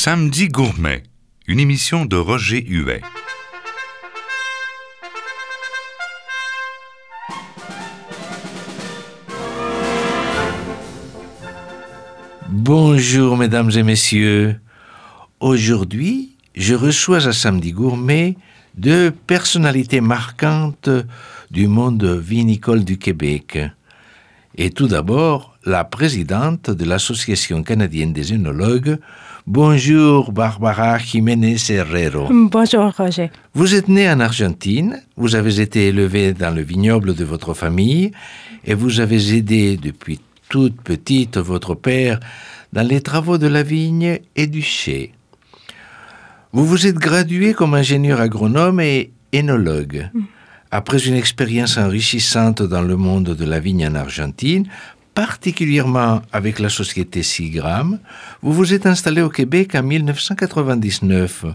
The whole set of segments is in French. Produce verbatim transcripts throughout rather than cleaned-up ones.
Samedi Gourmet, une émission de Roger Huet. Bonjour mesdames et messieurs. Aujourd'hui, je reçois à Samedi Gourmet deux personnalités marquantes du monde vinicole du Québec. Et tout d'abord, la présidente de l'Association canadienne des œnologues. Bonjour Barbara Jiménez Herrero. Bonjour Roger. Vous êtes née en Argentine, vous avez été élevée dans le vignoble de votre famille et vous avez aidé depuis toute petite votre père dans les travaux de la vigne et du chai. Vous vous êtes graduée comme ingénieur agronome et œnologue. Mm. Après une expérience enrichissante dans le monde de la vigne en Argentine, particulièrement avec la société Seagram, vous vous êtes installé au Québec en dix-neuf cent quatre-vingt-dix-neuf,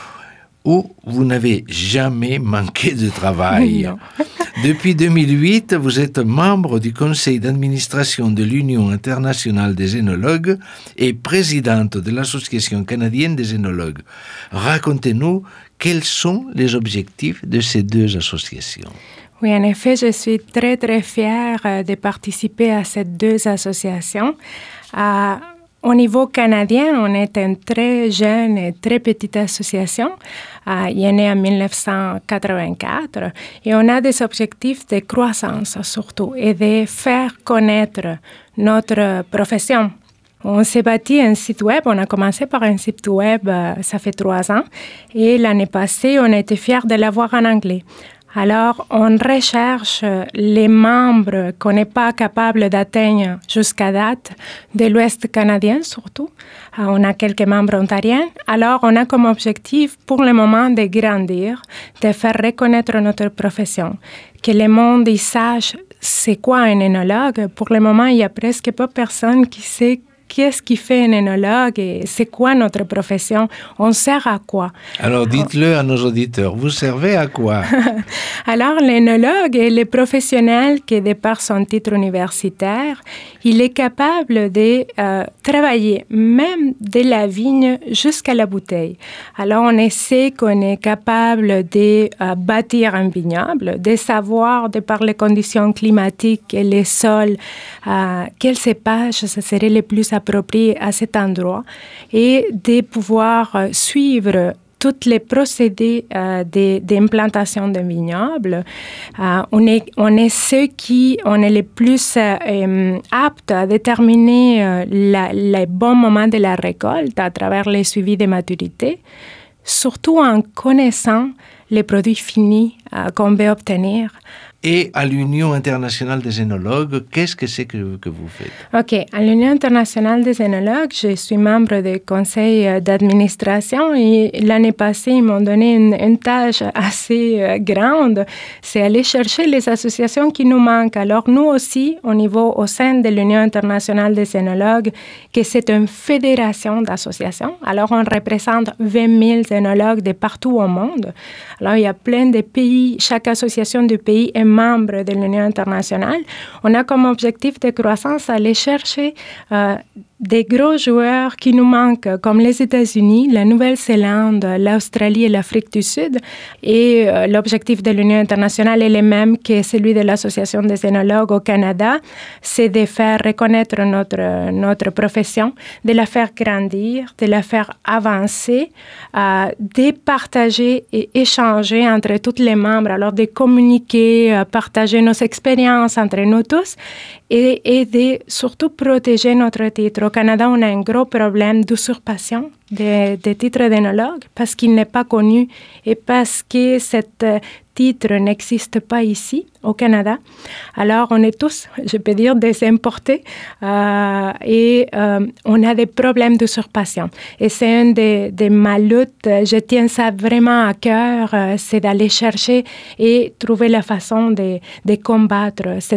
où vous n'avez jamais manqué de travail. Depuis deux mille huit, vous êtes membre du conseil d'administration de l'Union internationale des œnologues et présidente de l'Association canadienne des œnologues. Racontez-nous quels sont les objectifs de ces deux associations. Oui, en effet, je suis très, très fière de participer à ces deux associations. Euh, au niveau canadien, on est une très jeune et très petite association. Euh, il est né en dix-neuf cent quatre-vingt-quatre et on a des objectifs de croissance surtout et de faire connaître notre profession. On s'est bâti un site web, on a commencé par un site web, euh, ça fait trois ans, et l'année passée, on a été fiers de l'avoir en anglais. Alors, on recherche les membres qu'on n'est pas capable d'atteindre jusqu'à date, de l'Ouest canadien surtout. On a quelques membres ontariens. Alors, on a comme objectif pour le moment de grandir, de faire reconnaître notre profession, que le monde y sache c'est quoi un œnologue. Pour le moment, il n'y a presque pas personne qui sait qu'est-ce qui fait un œnologue et c'est quoi notre profession? On sert à quoi? Alors, dites-le à nos auditeurs, vous servez à quoi? Alors, l'œnologue est le professionnel qui, de par son titre universitaire, il est capable de euh, travailler même de la vigne jusqu'à la bouteille. Alors, on essaie qu'on est capable de euh, bâtir un vignoble, de savoir, de par les conditions climatiques et les sols, euh, quels cépages ce serait les plus appropriés à cet endroit et de pouvoir euh, suivre tous les procédés euh, de, d'implantation d'un vignoble. Euh, on, est, on est ceux qui on est les plus euh, aptes à déterminer euh, la, les bons moments de la récolte à travers les suivis de maturité, surtout en connaissant les produits finis euh, qu'on veut obtenir. Et à l'Union internationale des œnologues, qu'est-ce que c'est que, que vous faites? OK. À l'Union internationale des œnologues, je suis membre du conseil d'administration et l'année passée, ils m'ont donné une, une tâche assez euh, grande, c'est aller chercher les associations qui nous manquent. Alors, nous aussi, au niveau, au sein de l'Union internationale des œnologues, que c'est une fédération d'associations. Alors, on représente vingt mille œnologues de partout au monde. Alors, il y a plein de pays, chaque association du pays est membre de l'Union internationale. On a comme objectif de croissance aller chercher euh, des gros joueurs qui nous manquent, comme les États-Unis, la Nouvelle-Zélande, l'Australie et l'Afrique du Sud. Et euh, l'objectif de l'Union internationale est le même que celui de l'Association des œnologues au Canada, c'est de faire reconnaître notre, notre profession, de la faire grandir, de la faire avancer, euh, de partager et échanger entre tous les membres, alors de communiquer, euh, partager nos expériences entre nous tous et, et de surtout protéger notre titre. Au Canada, on a un gros problème d'usurpation des de titres d'œnologue parce qu'il n'est pas connu et parce que ce euh, titre n'existe pas ici, au Canada. Alors, on est tous, je peux dire, des importés euh, et euh, on a des problèmes d'usurpation. Et c'est une des, des ma luttes. Je tiens ça vraiment à cœur, euh, c'est d'aller chercher et trouver la façon de, de combattre ce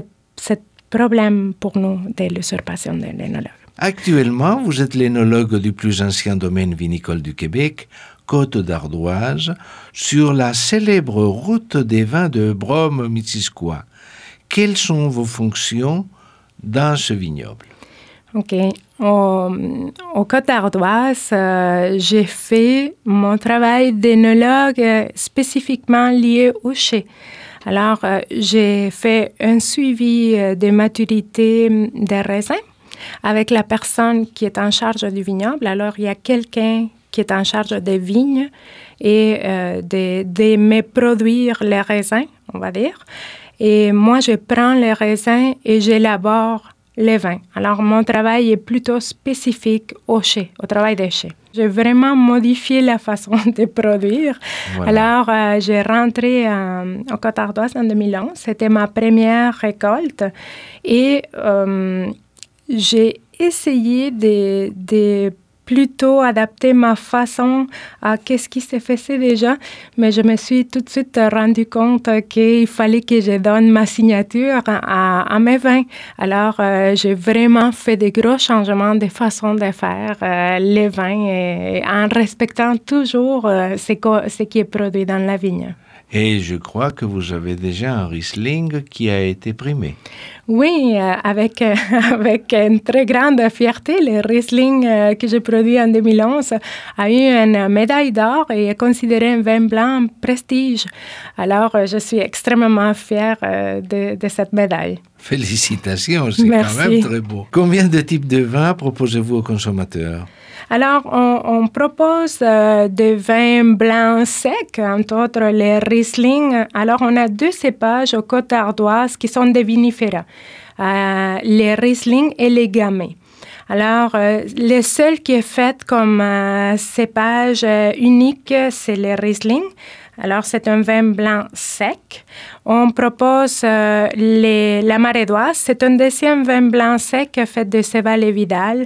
problème pour nous de l'usurpation de l'œnologue. Actuellement, vous êtes l'œnologue du plus ancien domaine vinicole du Québec, Côte d'Ardoise, sur la célèbre route des vins de Brome-Missisquoi. Quelles sont vos fonctions dans ce vignoble? OK. Au, au Côte d'Ardoise, euh, j'ai fait mon travail d'énologue euh, spécifiquement lié au chai. Alors, euh, j'ai fait un suivi euh, de maturité des raisins avec la personne qui est en charge du vignoble. Alors, il y a quelqu'un qui est en charge des vignes et euh, de, de me produire les raisins, on va dire. Et moi, je prends les raisins et j'élabore les vins. Alors, mon travail est plutôt spécifique au chai, au travail des chais. J'ai vraiment modifié la façon de produire. Voilà. Alors, euh, j'ai rentré euh, au Côte d'Ardoise en deux mille onze. C'était ma première récolte. Et euh, j'ai essayé de, de plutôt adapter ma façon à ce qui se faisait déjà, mais je me suis tout de suite rendu compte qu'il fallait que je donne ma signature à, à mes vins. Alors, euh, j'ai vraiment fait de gros changements de façon de faire euh, les vins et, en respectant toujours euh, ce, que, ce qui est produit dans la vigne. Et je crois que vous avez déjà un Riesling qui a été primé. Oui, euh, avec, euh, avec une très grande fierté, le Riesling euh, que j'ai produit en deux mille onze a eu une médaille d'or et est considéré un vin blanc prestige. Alors, euh, je suis extrêmement fière euh, de, de cette médaille. Félicitations, c'est Merci. Quand même très beau. Combien de types de vins proposez-vous aux consommateurs? Alors, on, on propose euh, des vins blancs secs, entre autres les Riesling. Alors, on a deux cépages au Côte d'Ardoise qui sont des vinifera, euh, les Riesling et les Gamay. Alors, euh, le seul qui est fait comme euh, cépage euh, unique, c'est le Riesling. Alors, c'est un vin blanc sec. On propose euh, les, la Marédoise. C'est un deuxième vin blanc sec fait de Céval et Vidal.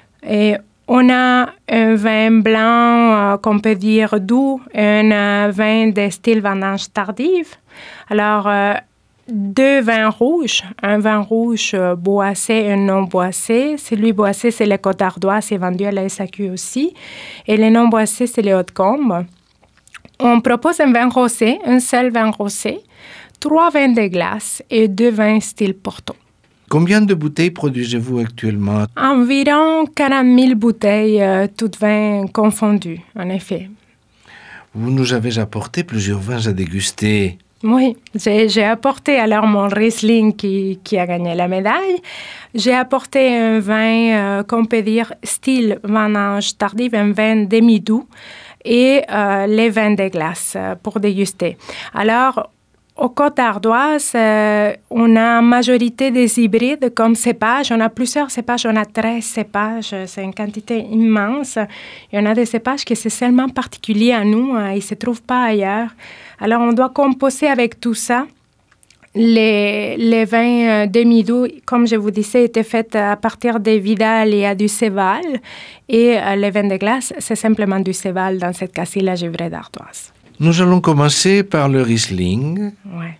Et on a un vin blanc euh, qu'on peut dire doux, un euh, vin de style vendange tardive. Alors, euh, deux vins rouges, un vin rouge euh, boissé et un non boissé. Celui boissé, c'est le Côte d'Ardoise, c'est vendu à la S A Q aussi. Et le non boissé, c'est le Haute-Combe. On propose un vin rosé, un seul vin rosé, trois vins de glace et deux vins style Porto. Combien de bouteilles produisez-vous actuellement? Environ quarante mille bouteilles, euh, toutes vins confondus, en effet. Vous nous avez apporté plusieurs vins à déguster. Oui, j'ai, j'ai apporté alors mon Riesling qui, qui a gagné la médaille. J'ai apporté un vin euh, qu'on peut dire style vendange tardive, un vin demi-doux et euh, les vins de glace euh, pour déguster. Alors, au Côte d'Ardoise, euh, on a majorité des hybrides comme cépages. On a plusieurs cépages, on a treize cépages. C'est une quantité immense. Il y en a des cépages qui sont seulement particuliers à nous. Hein, ils ne se trouvent pas ailleurs. Alors, on doit composer avec tout ça. Les, les vins euh, demi-doux, comme je vous disais, étaient faits à partir des Vidal et à du Céval. Et euh, les vins de glace, c'est simplement du Céval, dans cette cas-ci, la givrée d'Ardoise. Nous allons commencer par le Riesling. Ouais.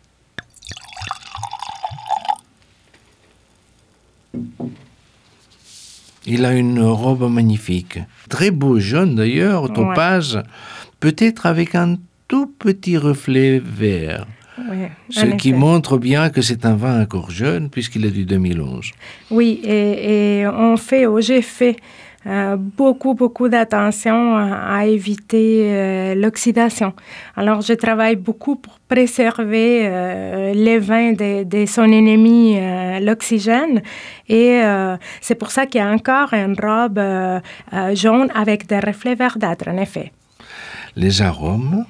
Il a une robe magnifique. Très beau jaune d'ailleurs, topaz, ouais. Peut-être avec un tout petit reflet vert. Oui, ce qui effet. Montre bien que c'est un vin encore jeune puisqu'il est du deux mille onze. Oui, et, et on fait, oh, j'ai fait Euh, beaucoup, beaucoup d'attention à, à éviter euh, l'oxydation. Alors, je travaille beaucoup pour préserver euh, les vins de, de son ennemi, euh, l'oxygène. Et euh, c'est pour ça qu'il y a encore une robe euh, euh, jaune avec des reflets verdâtres, en effet. Les arômes?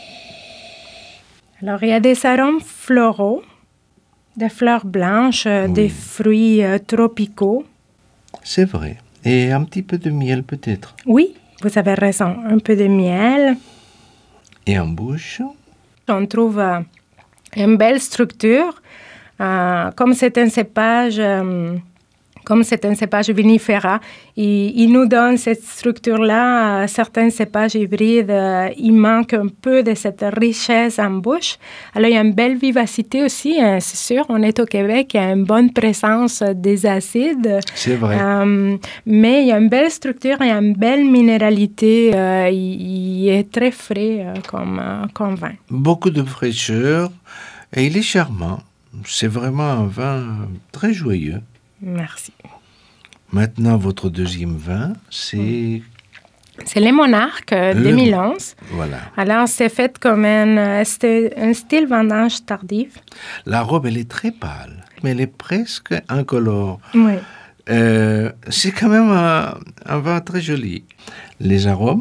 Alors, il y a des arômes floraux, des fleurs blanches, oui. Des fruits euh, tropicaux. C'est vrai. Et un petit peu de miel peut-être. Oui, vous avez raison. Un peu de miel. Et en bouche? On trouve euh, une belle structure. Euh, comme c'est un cépage, euh, comme c'est un cépage vinifera, il, il nous donne cette structure-là. Euh, certains cépages hybrides, euh, il manque un peu de cette richesse en bouche. Alors, il y a une belle vivacité aussi, hein, c'est sûr. On est au Québec, il y a une bonne présence des acides. C'est vrai. Euh, mais il y a une belle structure, il y a une belle minéralité. Euh, il, il est très frais euh, comme, euh, comme vin. Beaucoup de fraîcheur et il est charmant. C'est vraiment un vin très joyeux. Merci. Maintenant, votre deuxième vin, c'est... C'est les Monarques euh, Le- deux mille onze. Voilà. Alors, c'est fait comme un, euh, c'était un style vendange tardif. La robe, elle est très pâle, mais elle est presque incolore. Oui. Euh, c'est quand même un, un vin très joli. Les arômes,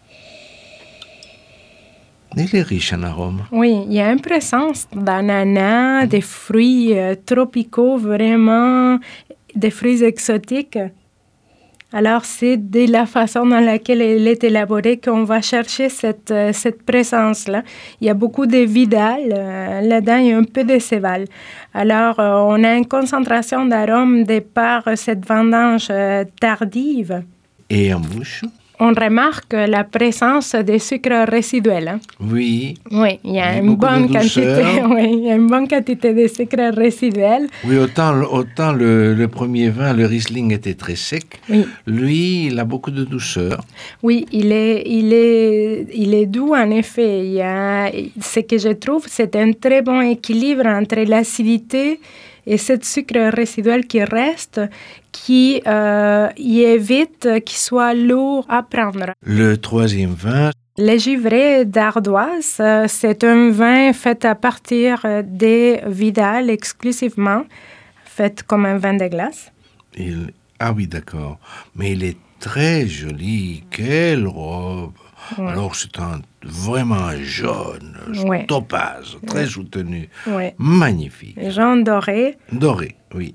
il est riche en arômes. Oui, il y a une présence d'ananas, des fruits euh, tropicaux, vraiment des fruits exotiques. Alors, c'est de la façon dans laquelle elle est élaborée qu'on va chercher cette, euh, cette présence-là. Il y a beaucoup de Vidal, euh, là-dedans, il y a un peu de Céval. Alors, euh, on a une concentration d'arômes de par cette vendange euh, tardive. Et en bouche, On remarque la présence des sucres résiduels. hein. oui, Oui, il y a Et une beaucoup de bonne quantité, douceur. oui, il y a une bonne quantité de sucres résiduels. oui, autant, autant le, le premier vin, le Riesling, était très sec. Oui. Lui, il a beaucoup de douceur. Oui, il est, il est, il est doux en effet. Il y a, ce que je trouve, c'est un très bon équilibre entre l'acidité et ce sucre résiduel qui reste, qui euh, y évite qu'il soit lourd à prendre. Le troisième vin, Le givré d'Ardoise, euh, c'est un vin fait à partir euh, des Vidal exclusivement, fait comme un vin de glace. il... ah oui, d'accord. Mais il est très joli. Quelle robe! Ouais. Alors, c'est un, vraiment un jaune, Ouais. topaz, très soutenu. Ouais. Magnifique. Jaune doré, Doré, oui.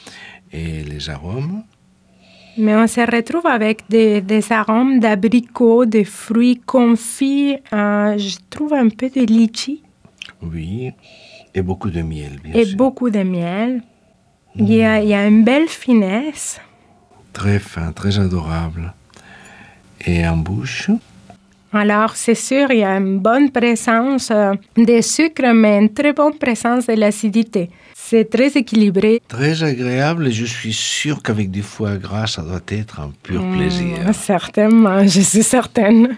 Et les arômes? mais on se retrouve avec des, des arômes d'abricots, de fruits confits, euh, je trouve un peu de litchi Oui. Et beaucoup de miel, bien et sûr. beaucoup de miel. Il y a, il y a une belle finesse. Très fin, très adorable. Et en bouche? Alors, c'est sûr, il y a une bonne présence euh, des sucres, mais une très bonne présence de l'acidité. C'est très équilibré. Très agréable et je suis sûr qu'avec du foie gras, ça doit être un pur plaisir. Mm, certainement, je suis certaine.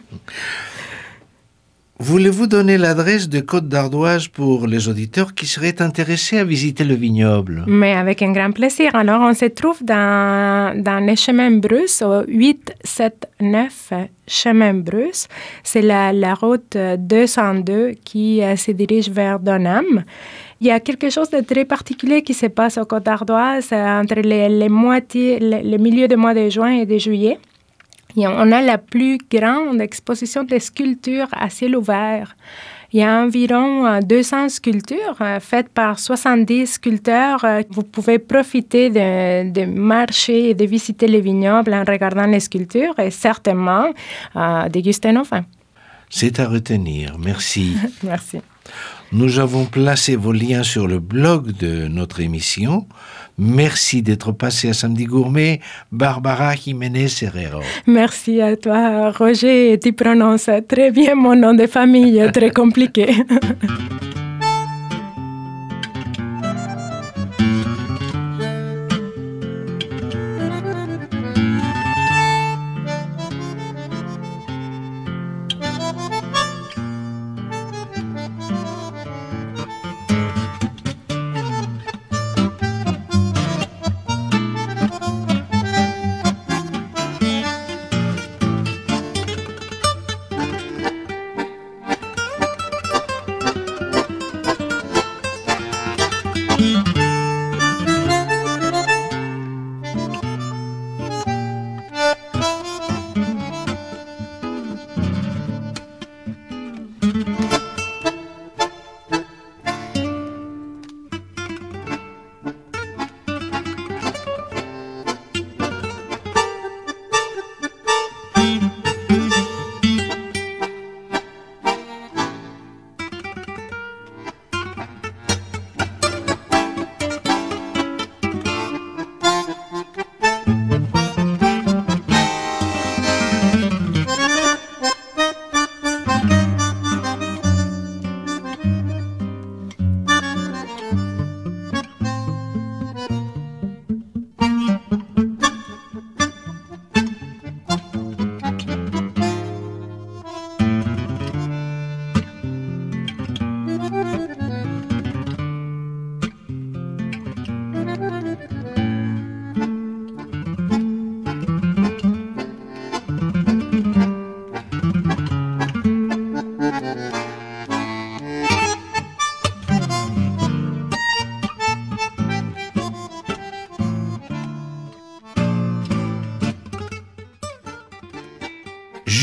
Voulez-vous donner l'adresse de Côte d'Ardoise pour les auditeurs qui seraient intéressés à visiter le vignoble? Mais avec un grand plaisir. Alors, on se trouve dans, dans les chemins Bruce, au huit sept neuf chemin Bruce. C'est la, la route deux cent deux qui euh, se dirige vers Donham. Il y a quelque chose de très particulier qui se passe au Côte d'Ardoise euh, entre les, les moitiés, le, le milieu du mois de juin et de juillet. Et on a la plus grande exposition de sculptures à ciel ouvert. Il y a environ euh, deux cents sculptures euh, faites par soixante-dix sculpteurs. Euh, vous pouvez profiter de, de marcher et de visiter les vignobles en regardant les sculptures et certainement euh, déguster nos vins. C'est à retenir. Merci. Merci. Nous avons placé vos liens sur le blog de notre émission. Merci d'être passé à Samedi Gourmet, Barbara Jiménez Herrero. Merci à toi, Roger. Tu prononces très bien mon nom de famille, très compliqué.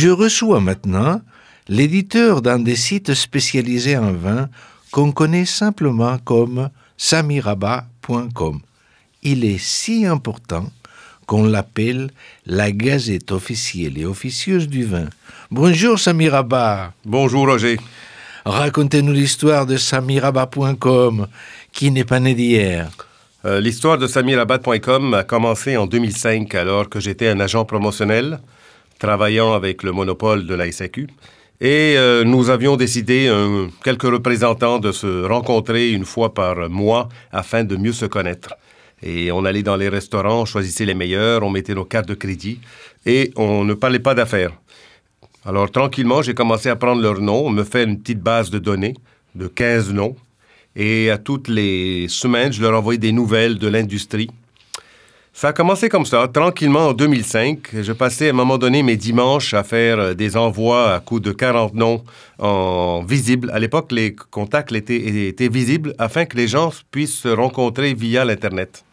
Je reçois maintenant l'éditeur d'un des sites spécialisés en vin qu'on connaît simplement comme sami rabat point com. Il est si important qu'on l'appelle la Gazette officielle et officieuse du vin. Bonjour Sami Rabat. Bonjour Roger. Racontez-nous l'histoire de sami rabat point com, qui n'est pas né d'hier. Euh, l'histoire de sami rabat point com a commencé en deux mille cinq, alors que j'étais un agent promotionnel, travaillant avec le monopole de la S A Q. Et euh, nous avions décidé, euh, quelques représentants, de se rencontrer une fois par mois afin de mieux se connaître. Et on allait dans les restaurants, on choisissait les meilleurs, on mettait nos cartes de crédit et on ne parlait pas d'affaires. Alors, tranquillement, j'ai commencé à prendre leurs noms, me faire une petite base de données de quinze noms. Et à toutes les semaines, je leur envoyais des nouvelles de l'industrie. Ça a commencé comme ça, tranquillement en deux mille cinq. Je passais à un moment donné mes dimanches à faire des envois à coups de quarante noms en visible. À l'époque, les contacts étaient, étaient visibles afin que les gens puissent se rencontrer via l'Internet.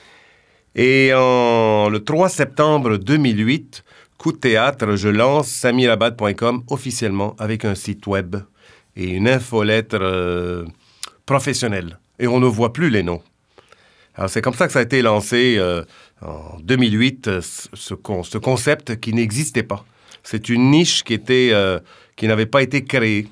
Et en, le trois septembre deux mille huit, coup de théâtre, je lance sami rabat point com officiellement avec un site web et une infolettre euh, professionnelle. Et on ne voit plus les noms. Alors, c'est comme ça que ça a été lancé euh, en deux mille huit, ce, ce concept qui n'existait pas. C'est une niche qui, était, euh, qui n'avait pas été créée.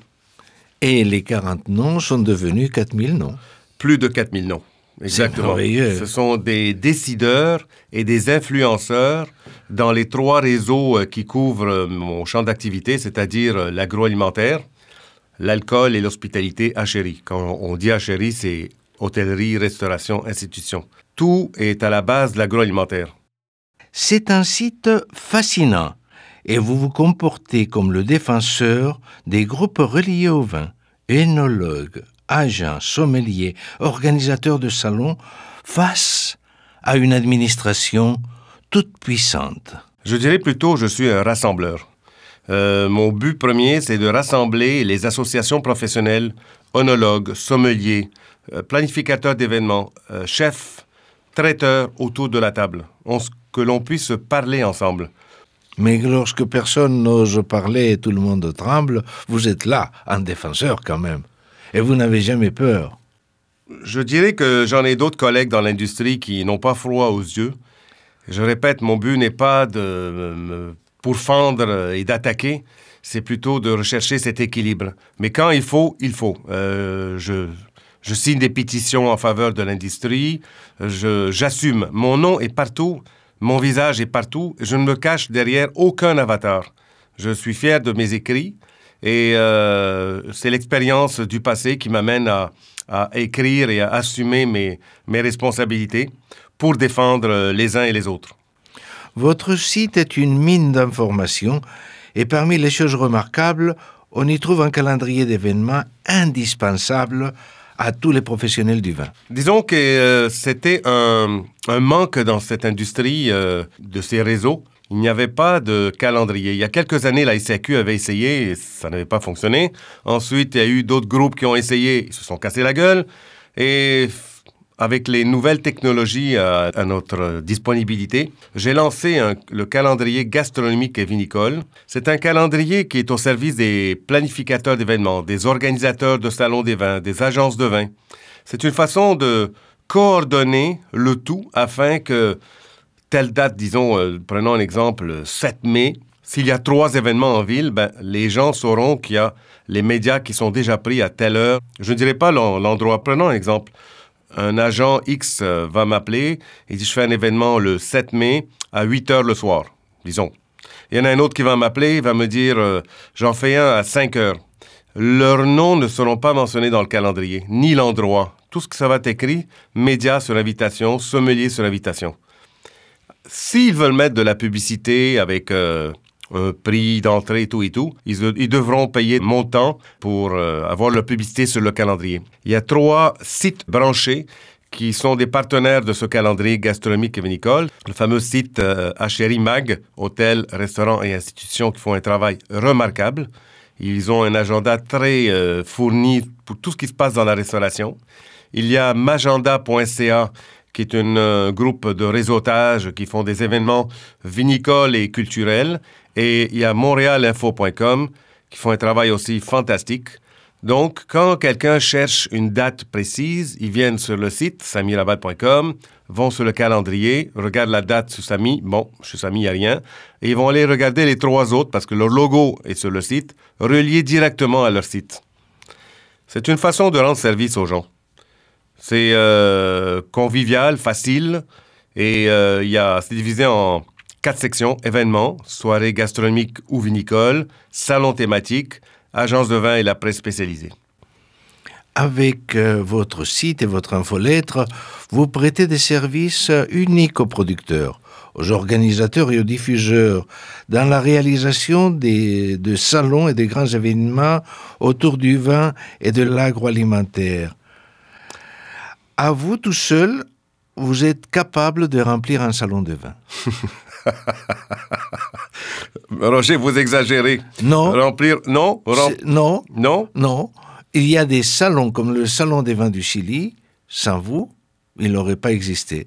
Et les quarante noms sont devenus quatre mille noms. Plus de quatre mille noms. Exactement. Ce sont des décideurs et des influenceurs dans les trois réseaux qui couvrent mon champ d'activité, c'est-à-dire l'agroalimentaire, l'alcool et l'hospitalité Achéri. Quand on dit Achéri, c'est hôtellerie, restauration, institution. Tout est à la base de l'agroalimentaire. C'est un site fascinant et vous vous comportez comme le défenseur des groupes reliés au vin, œnologues, agents, sommeliers, organisateurs de salons, face à une administration toute puissante. Je dirais plutôt que je suis un rassembleur. Euh, mon but premier, c'est de rassembler les associations professionnelles, œnologues, sommeliers, euh, planificateurs d'événements, euh, chefs, traiteurs autour de la table, on, que l'on puisse parler ensemble. Mais lorsque personne n'ose parler et tout le monde tremble, vous êtes là, un défenseur quand même. Et vous n'avez jamais peur. Je dirais que j'en ai d'autres collègues dans l'industrie qui n'ont pas froid aux yeux. Je répète, mon but n'est pas de me pourfendre et d'attaquer, c'est plutôt de rechercher cet équilibre. Mais quand il faut, il faut. Euh, je, je signe des pétitions en faveur de l'industrie, je, j'assume. Mon nom est partout, mon visage est partout, je ne me cache derrière aucun avatar. Je suis fier de mes écrits. Et euh, c'est l'expérience du passé qui m'amène à, à écrire et à assumer mes, mes responsabilités pour défendre les uns et les autres. Votre site est une mine d'informations et parmi les choses remarquables, on y trouve un calendrier d'événements indispensable à tous les professionnels du vin. Disons que euh, c'était un, un manque dans cette industrie euh, de ces réseaux. Il n'y avait pas de calendrier. Il y a quelques années, la S A Q avait essayé et ça n'avait pas fonctionné. Ensuite, il y a eu d'autres groupes qui ont essayé, ils se sont cassés la gueule. Et avec les nouvelles technologies à, à notre disponibilité, j'ai lancé un, le calendrier gastronomique et vinicole. C'est un calendrier qui est au service des planificateurs d'événements, des organisateurs de salons des vins, des agences de vin. C'est une façon de coordonner le tout afin que telle date, disons, euh, prenons un exemple, sept mai, s'il y a trois événements en ville, ben, les gens sauront qu'il y a les médias qui sont déjà pris à telle heure. Je ne dirais pas l'endroit. Prenons un exemple. Un agent X euh, va m'appeler et dit « Je fais un événement le sept mai à huit heures le soir », disons. Il y en a un autre qui va m'appeler, il va me dire euh, « J'en fais un à cinq heures ». Leurs noms ne seront pas mentionnés dans le calendrier, ni l'endroit. Tout ce que ça va être écrit, médias sur invitation, sommelier sur invitation. S'ils veulent mettre de la publicité avec euh, un prix d'entrée et tout et tout, ils, ils devront payer montant pour euh, avoir la publicité sur le calendrier. Il y a trois sites branchés qui sont des partenaires de ce calendrier gastronomique et vinicole. Le fameux site euh, Achéri Mag, hôtels, restaurants et institutions qui font un travail remarquable. Ils ont un agenda très euh, fourni pour tout ce qui se passe dans la restauration. Il y a magenda point c a qui est un euh, groupe de réseautage qui font des événements vinicoles et culturels. Et il y a montréal info point com qui font un travail aussi fantastique. Donc, quand quelqu'un cherche une date précise, ils viennent sur le site sami rabat point com, vont sur le calendrier, regardent la date sur Sami. Bon, chez Sami, il n'y a rien. Et ils vont aller regarder les trois autres parce que leur logo est sur le site, relié directement à leur site. C'est une façon de rendre service aux gens. C'est euh, convivial, facile, et euh, y a, c'est divisé en quatre sections: événements, soirées gastronomiques ou vinicoles, salons thématiques, agence de vin et la presse spécialisée. Avec euh, votre site et votre infolettre, vous prêtez des services uniques aux producteurs, aux organisateurs et aux diffuseurs dans la réalisation des, de salons et des grands événements autour du vin et de l'agroalimentaire. À vous tout seul, vous êtes capable de remplir un salon de vin. Roger, vous exagérez. Non. Remplir... Non. Rem... Non. Non. Non. Il y a des salons comme le Salon des vins du Chili. Sans vous, il n'aurait pas existé.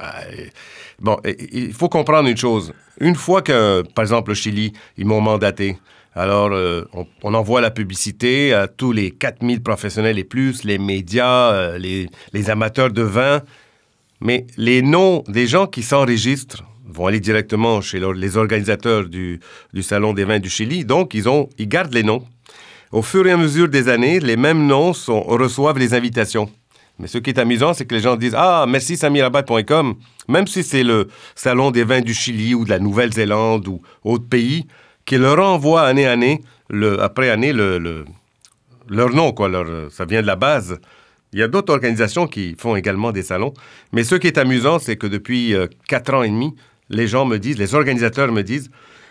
Bon, il faut comprendre une chose. Une fois que, par exemple, le Chili, ils m'ont mandaté, alors euh, on, on envoie la publicité à tous les quatre mille professionnels et plus, les médias, euh, les, les amateurs de vin. Mais les noms des gens qui s'enregistrent vont aller directement chez leur, les organisateurs du, du Salon des vins du Chili. Donc, ils, ont, ils gardent les noms. Au fur et à mesure des années, les mêmes noms sont, reçoivent les invitations. Mais ce qui est amusant, c'est que les gens disent « Ah, merci sami rabat point com », même si c'est le Salon des vins du Chili ou de la Nouvelle-Zélande ou autre pays, qui leur envoie année, année, le, après année, le, le, leur nom, quoi, leur, ça vient de la base. Il y a d'autres organisations qui font également des salons. Mais ce qui est amusant, c'est que depuis euh, quatre ans et demi, les gens me disent, les organisateurs me disent,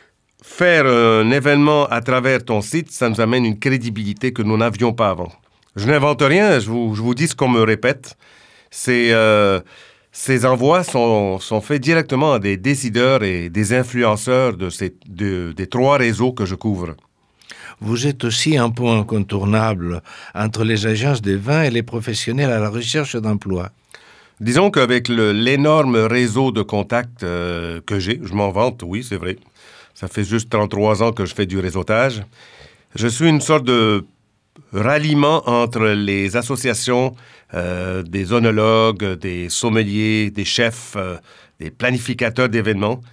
faire un événement à travers ton site, ça nous amène une crédibilité que nous n'avions pas avant. Je n'invente rien, je vous, je vous dis ce qu'on me répète. C'est, euh, ces envois sont, sont faits directement à des décideurs et des influenceurs de ces, de, des trois réseaux que je couvre. Vous êtes aussi un point incontournable entre les agences de vin et les professionnels à la recherche d'emploi. Disons qu'avec le, l'énorme réseau de contacts euh, que j'ai, je m'en vante, oui, c'est vrai. Ça fait juste trente-trois ans que je fais du réseautage. Je suis une sorte de ralliement entre les associations euh, des œnologues, des sommeliers, des chefs, euh, des planificateurs d'événements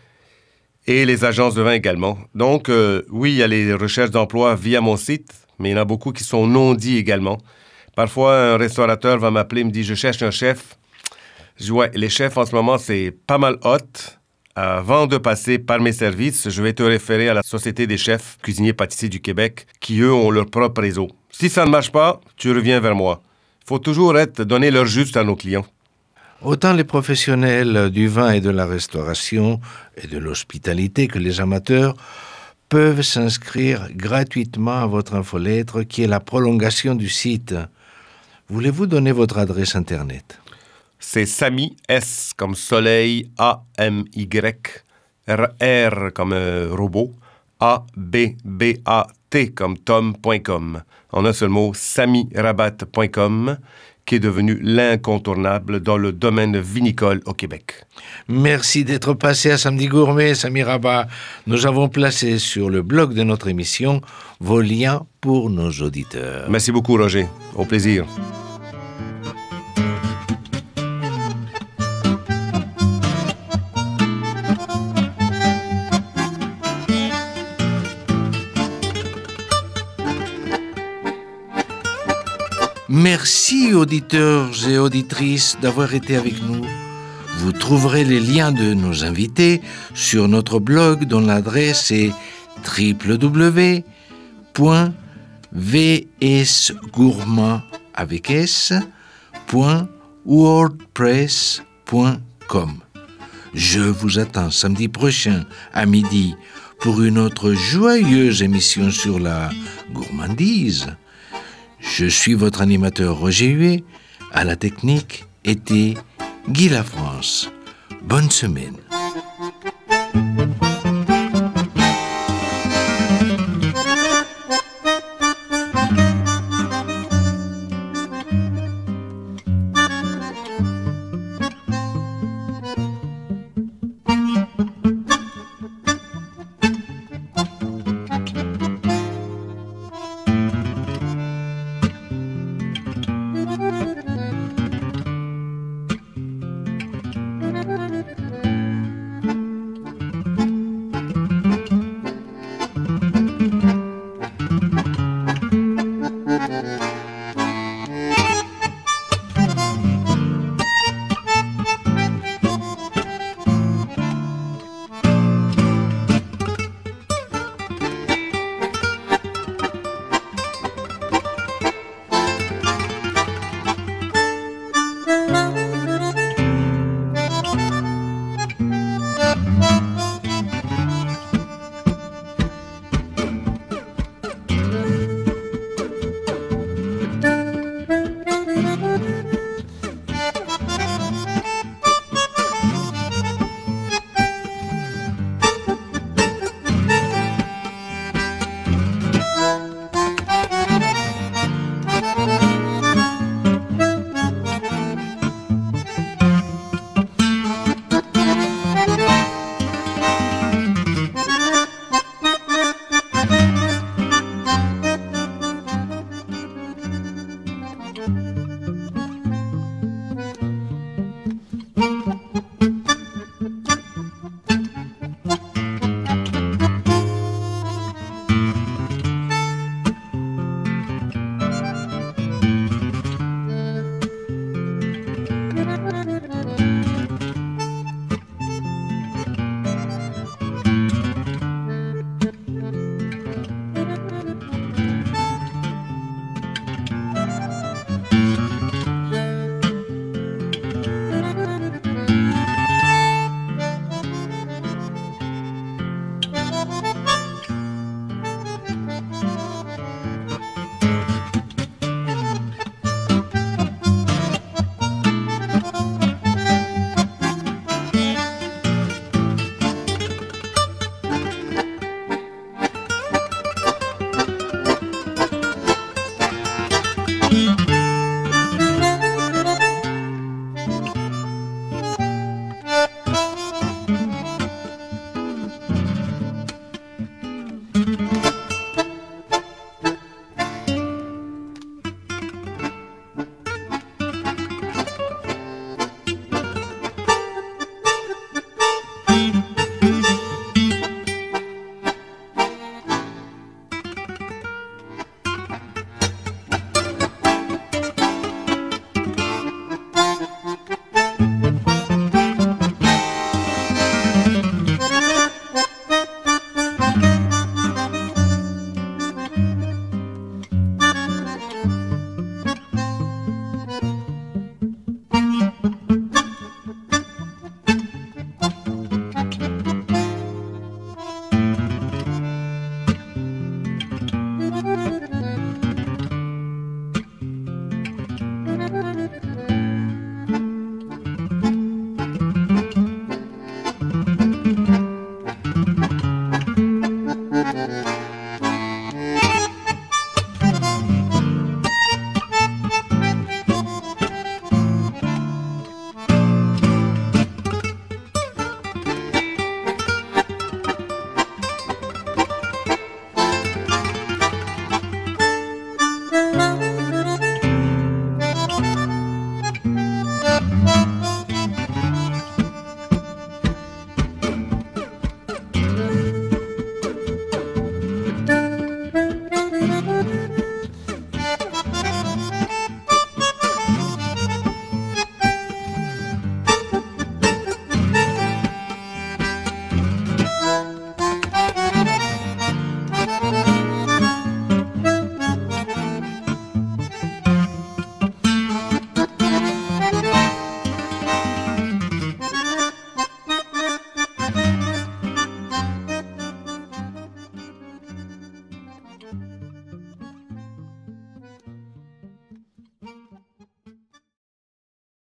et les agences de vin également. Donc, euh, oui, il y a les recherches d'emploi via mon site, mais il y en a beaucoup qui sont non-dits également. Parfois, un restaurateur va m'appeler et me dit « Je cherche un chef ». Je dis « Ouais, les chefs en ce moment, c'est pas mal hot. Avant de passer par mes services, je vais te référer à la Société des chefs cuisiniers pâtissiers du Québec, qui, eux, ont leur propre réseau. Si ça ne marche pas, tu reviens vers moi. Il faut toujours être, donner leur juste à nos clients. » Autant les professionnels du vin et de la restauration et de l'hospitalité que les amateurs peuvent s'inscrire gratuitement à votre infolettre qui est la prolongation du site. Voulez-vous donner votre adresse Internet ? C'est Sami, S comme soleil, A M Y, R R comme euh, robot, A B B A T comme tom point com. En un seul mot, sami rabat point com, qui est devenu l'incontournable dans le domaine vinicole au Québec. Merci d'être passé à Samedi Gourmet, Sami Rabat. Nous avons placé sur le blog de notre émission vos liens pour nos auditeurs. Merci beaucoup, Roger. Au plaisir. Merci auditeurs et auditrices d'avoir été avec nous. Vous trouverez les liens de nos invités sur notre blog dont l'adresse est w w w point v s gourmand avec s point wordpress point com. Je vous attends samedi prochain à midi pour une autre joyeuse émission sur la gourmandise. Je suis votre animateur Roger Huet. À la technique était Guy Lafrance. Bonne semaine. Thank you.